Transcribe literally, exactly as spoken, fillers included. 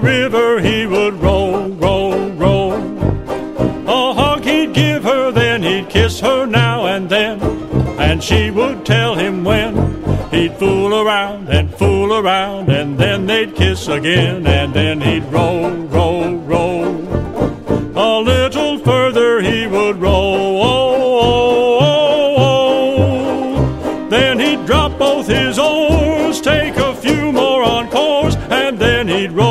river he would roll, roll, roll. A hug he'd give her, then he'd kiss her now and then, and she would tell him when. He'd fool around and fool around, and then they'd kiss again, and then he'd roll, roll, roll. A little further he would roll, oh, oh, oh. Then he'd drop both his oars, take a few more on course, and then he'd roll.